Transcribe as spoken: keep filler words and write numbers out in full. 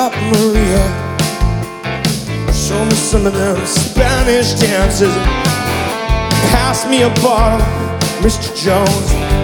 up, Maria. Show me some of them Spanish dances. Pass me a bottle, Mister Jones.